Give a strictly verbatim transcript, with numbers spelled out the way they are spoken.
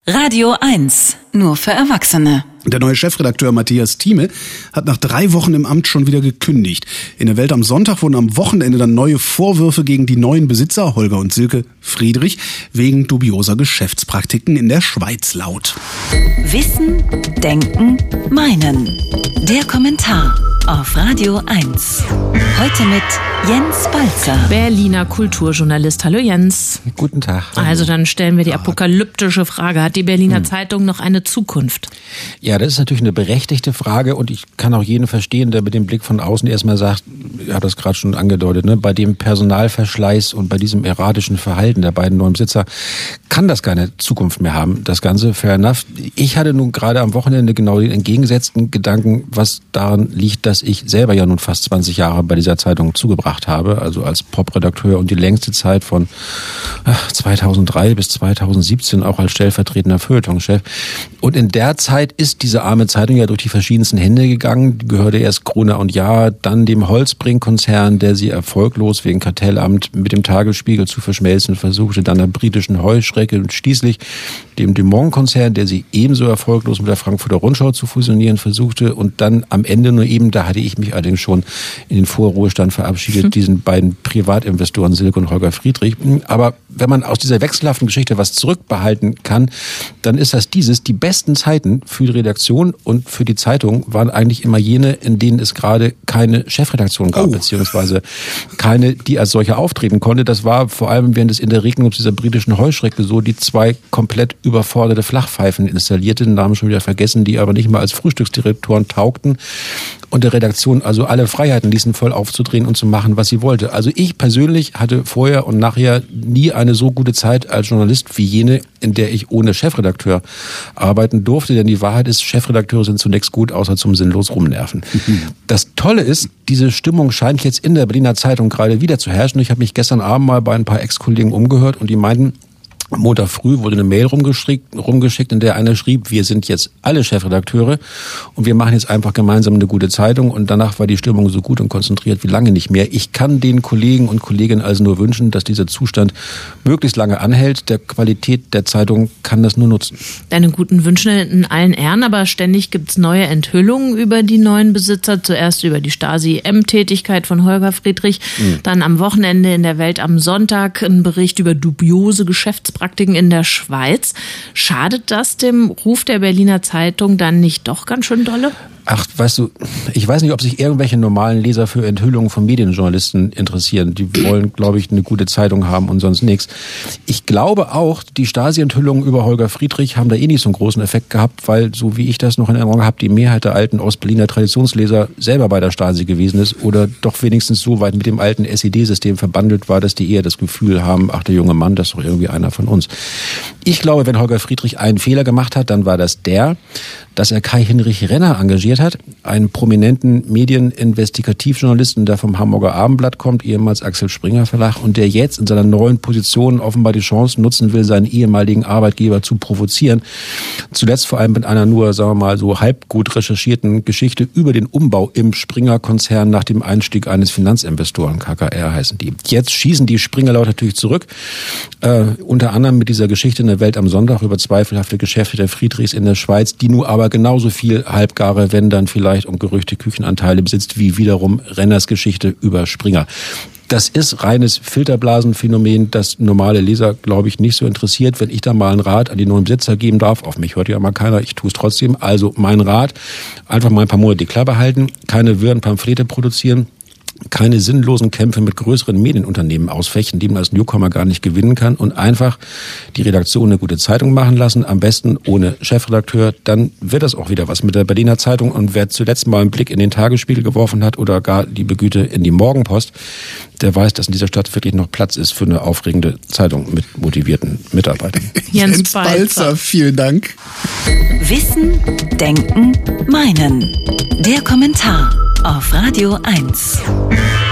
Radio eins, nur für Erwachsene. Der neue Chefredakteur Matthias Thieme hat nach drei Wochen im Amt schon wieder gekündigt. In der Welt am Sonntag wurden am Wochenende dann neue Vorwürfe gegen die neuen Besitzer, Holger und Silke Friedrich, wegen dubioser Geschäftspraktiken in der Schweiz laut. Wissen, Denken, Meinen. Der Kommentar auf Radio eins. Heute mit Jens Balzer, Berliner Kulturjournalist. Hallo Jens. Guten Tag. Also dann stellen wir die apokalyptische Frage. Hat die Berliner hm. Zeitung noch eine Zukunft? Ja, das ist natürlich eine berechtigte Frage und ich kann auch jeden verstehen, der mit dem Blick von außen erstmal sagt, ich habe das gerade schon angedeutet, ne, bei dem Personalverschleiß und bei diesem erratischen Verhalten der beiden neuen Besitzer kann das keine Zukunft mehr haben. Das Ganze, fair enough. Ich hatte nun gerade am Wochenende genau den entgegengesetzten Gedanken, was daran liegt, dass ich selber ja nun fast zwanzig Jahre bei dieser Zeitung zugebracht habe, also als Pop-Redakteur und die längste Zeit von zweitausenddrei bis zweitausendsiebzehn auch als stellvertretender Feuilletonchef. Und in der Zeit ist diese arme Zeitung ja durch die verschiedensten Hände gegangen. Die gehörte erst Gruner und Jahr, dann dem Holzbrink-Konzern, der sie erfolglos wegen Kartellamt mit dem Tagesspiegel zu verschmelzen versuchte, dann der britischen Heuschrecke und schließlich dem Dumont-Konzern, der sie ebenso erfolglos mit der Frankfurter Rundschau zu fusionieren versuchte und dann am Ende nur eben, da hatte ich mich allerdings schon in den Vorruhestand verabschiedet, hm. diesen beiden Privatinvestoren Silke und Holger Friedrich. Aber wenn man aus dieser wechselhaften Geschichte was zurückbehalten kann, dann ist das dieses, die besten Zeiten für die Redaktion und für die Zeitung waren eigentlich immer jene, in denen es gerade keine Chefredaktion gab, oh. beziehungsweise keine, die als solche auftreten konnte. Das war vor allem während des Interregnums dieser britischen Heuschrecke so, die zwei komplett überforderte Flachpfeifen installierte, den Namen schon wieder vergessen, die aber nicht mal als Frühstücksdirektoren taugten und der Redaktion also alle Freiheiten ließen, voll aufzudrehen und zu machen, was sie wollte. Also ich persönlich hatte vorher und nachher nie eine so gute Zeit als Journalist wie jene, in der ich ohne Chefredakteur arbeiten durfte, denn die Wahrheit ist, Chefredakteure sind zunächst gut, außer zum sinnlos rumnerven. Mhm. Das Tolle ist, diese Stimmung scheint jetzt in der Berliner Zeitung gerade wieder zu herrschen. Ich habe mich gestern Abend mal bei ein paar Ex-Kollegen umgehört und die meinten, am Montag früh wurde eine Mail rumgeschickt, rumgeschickt, in der einer schrieb, wir sind jetzt alle Chefredakteure und wir machen jetzt einfach gemeinsam eine gute Zeitung und danach war die Stimmung so gut und konzentriert wie lange nicht mehr. Ich kann den Kollegen und Kolleginnen also nur wünschen, dass dieser Zustand möglichst lange anhält. Der Qualität der Zeitung kann das nur nutzen. Deine guten Wünsche in allen Ehren, aber ständig gibt's neue Enthüllungen über die neuen Besitzer. Zuerst über die Stasi-M-Tätigkeit von Holger Friedrich, mhm. dann am Wochenende in der Welt am Sonntag ein Bericht über dubiose Geschäftspraktiken Praktiken in der Schweiz. Schadet das dem Ruf der Berliner Zeitung dann nicht doch ganz schön dolle? Ach, weißt du, ich weiß nicht, ob sich irgendwelche normalen Leser für Enthüllungen von Medienjournalisten interessieren. Die wollen, glaube ich, eine gute Zeitung haben und sonst nichts. Ich glaube auch, die Stasi-Enthüllungen über Holger Friedrich haben da eh nicht so einen großen Effekt gehabt, weil, so wie ich das noch in Erinnerung habe, die Mehrheit der alten Ostberliner Traditionsleser selber bei der Stasi gewesen ist oder doch wenigstens so weit mit dem alten S E D-System verbandelt war, dass die eher das Gefühl haben, ach, der junge Mann, das ist doch irgendwie einer von uns. Ich glaube, wenn Holger Friedrich einen Fehler gemacht hat, dann war das der, dass er Kai-Hinrich Renner engagiert hat, einen prominenten Medieninvestigativjournalisten, der vom Hamburger Abendblatt kommt, ehemals Axel Springer Verlag, und der jetzt in seiner neuen Position offenbar die Chance nutzen will, seinen ehemaligen Arbeitgeber zu provozieren. Zuletzt vor allem mit einer nur, sagen wir mal, so halb gut recherchierten Geschichte über den Umbau im Springer-Konzern nach dem Einstieg eines Finanzinvestoren, K K R heißen die. Jetzt schießen die Springer-Leute natürlich zurück, äh, unter anderem mit dieser Geschichte in der Welt am Sonntag über zweifelhafte Geschäfte der Friedrichs in der Schweiz, die nur aber genauso viel halbgare, wenn dann vielleicht und gerüchte Küchenanteile besitzt, wie wiederum Renners Geschichte über Springer. Das ist reines Filterblasenphänomen, das normale Leser, glaube ich, nicht so interessiert. Wenn ich da mal einen Rat an die neuen Besitzer geben darf, auf mich hört ja mal keiner, ich tue es trotzdem. Also mein Rat, einfach mal ein paar Monate die Klappe halten, keine wirren Pamphlete produzieren, keine sinnlosen Kämpfe mit größeren Medienunternehmen ausfechten, die man als Newcomer gar nicht gewinnen kann und einfach die Redaktion eine gute Zeitung machen lassen, am besten ohne Chefredakteur, dann wird das auch wieder was mit der Berliner Zeitung. Und wer zuletzt mal einen Blick in den Tagesspiegel geworfen hat oder gar, liebe Güte, in die Morgenpost, der weiß, dass in dieser Stadt wirklich noch Platz ist für eine aufregende Zeitung mit motivierten Mitarbeitern. Jens, Jens Balzer, vielen Dank. Wissen, Denken, Meinen. Der Kommentar auf Radio eins.